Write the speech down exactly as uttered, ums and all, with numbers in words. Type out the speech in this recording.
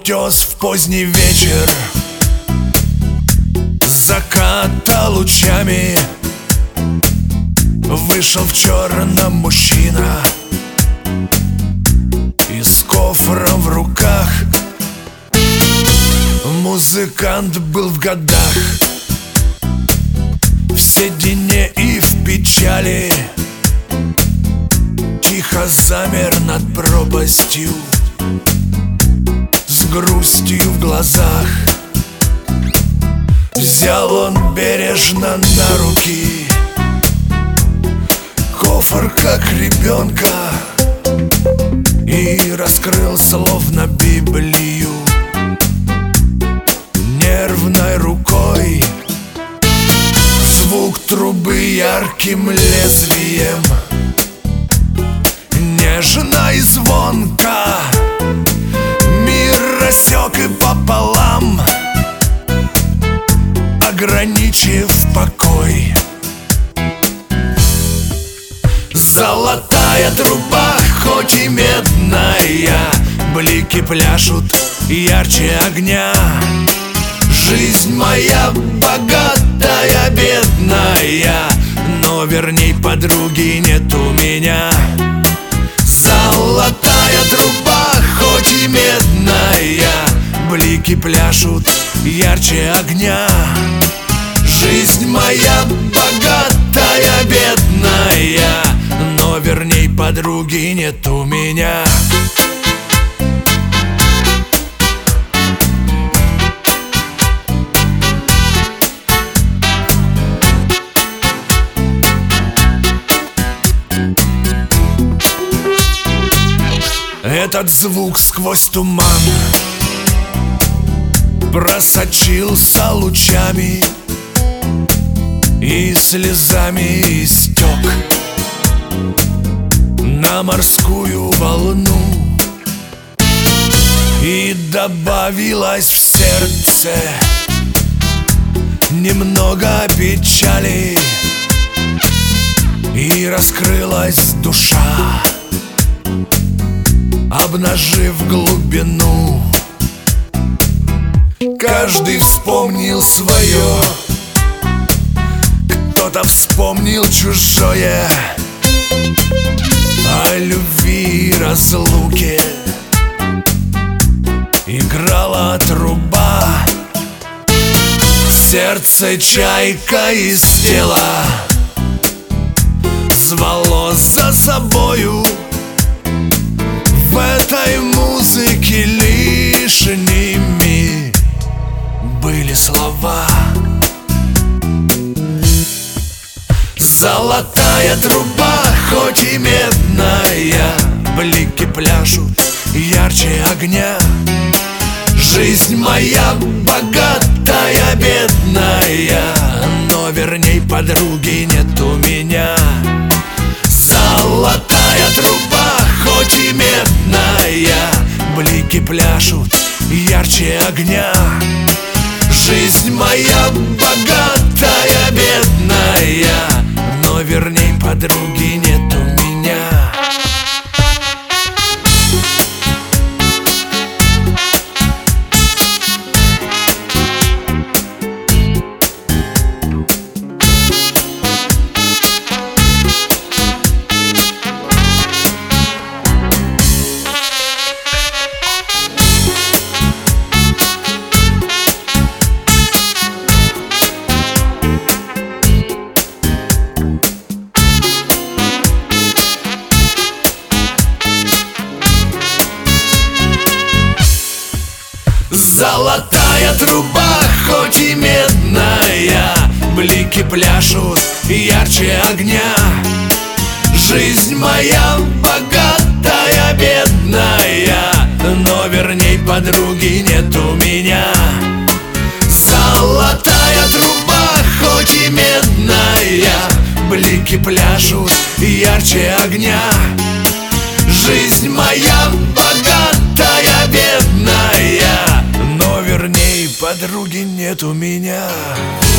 утес в поздний вечер, заката лучами. Вышел в черном мужчина и с кофром в руках. Музыкант был в годах, в седине и в печали. Тихо замер над пропастью, с грустью в глазах. Взял он бережно на руки кофр, как ребенка, и раскрыл словно Библию нервной рукой. Звук трубы ярким лезвием, нежно и звонко, мир рассек и пополам, ограничив покой. Золотая труба, хоть и медная, блики пляшут ярче огня. Жизнь моя богатая, бедная, но верней подруги нет у меня. Золотая труба, хоть и медная, блики пляшут ярче огня. Жизнь моя богатая, бедная, но верней подруги нет у меня. Этот звук сквозь туман просочился лучами и слезами истек на морскую волну, и добавилось в сердце немного печали, и раскрылась душа, обнажив глубину. Каждый вспомнил свое, кто-то вспомнил чужое, о любви и разлуке играла труба. Сердце чайка из тела звало за собою. В этой музыке лишними были слова. Золотая труба, хоть и медная, блики пляшут ярче огня. Жизнь моя богатая, бедная, но верней подруги нет у меня. Золотая труба, хоть и медная, блики пляшут ярче огня. Жизнь моя богатая, бедная, но верней подруги нет у меня. Золотая труба, хоть и медная, блики пляшут ярче огня. Жизнь моя богатая, бедная, но верней подруги нет у меня. Золотая труба, хоть и медная, блики пляшут ярче огня. Жизнь моя богатая, бедная, но верней подруги нет у меня.